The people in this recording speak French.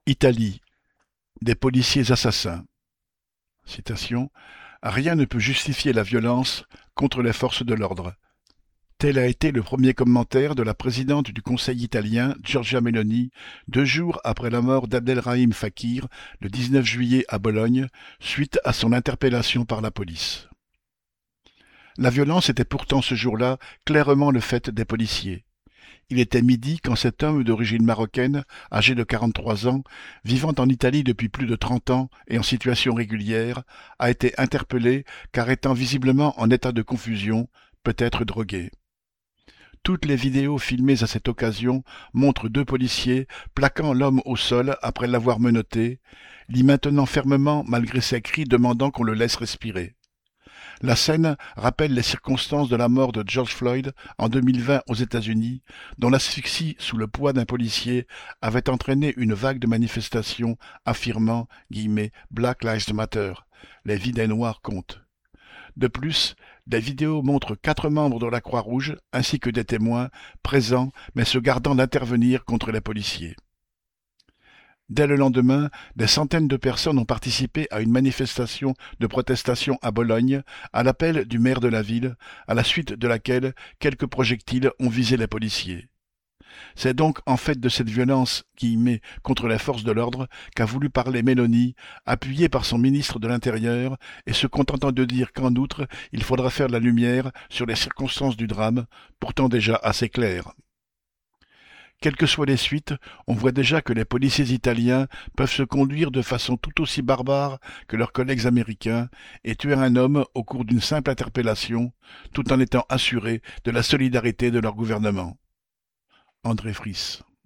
Italie, des policiers assassins. Citation. Rien ne peut justifier la violence contre les forces de l'ordre. Tel a été le premier commentaire de la présidente du Conseil italien, Giorgia Meloni, 2 jours après la mort d'Abdelrahim Fakir, le 19 juillet à Bologne, suite à son interpellation par la police. La violence était pourtant ce jour-là clairement le fait des policiers. Il était midi quand cet homme d'origine marocaine, âgé de 43 ans, vivant en Italie depuis plus de 30 ans et en situation régulière, a été interpellé car étant visiblement en état de confusion, peut-être drogué. Toutes les vidéos filmées à cette occasion montrent 2 policiers plaquant l'homme au sol après l'avoir menotté, l'y maintenant fermement malgré ses cris demandant qu'on le laisse respirer. La scène rappelle les circonstances de la mort de George Floyd en 2020 aux États-Unis, dont l'asphyxie sous le poids d'un policier avait entraîné une vague de manifestations affirmant « Black Lives Matter », les vies des Noirs comptent. De plus, des vidéos montrent 4 membres de la Croix-Rouge ainsi que des témoins présents mais se gardant d'intervenir contre les policiers. Dès le lendemain, des centaines de personnes ont participé à une manifestation de protestation à Bologne, à l'appel du maire de la ville, à la suite de laquelle quelques projectiles ont visé les policiers. C'est donc en fait de cette violence contre les forces de l'ordre qu'a voulu parler Meloni, appuyée par son ministre de l'Intérieur, et se contentant de dire qu'en outre, il faudra faire la lumière sur les circonstances du drame, pourtant déjà assez claires. Quelles que soient les suites, on voit déjà que les policiers italiens peuvent se conduire de façon tout aussi barbare que leurs collègues américains et tuer un homme au cours d'une simple interpellation, tout en étant assurés de la solidarité de leur gouvernement. André Friss.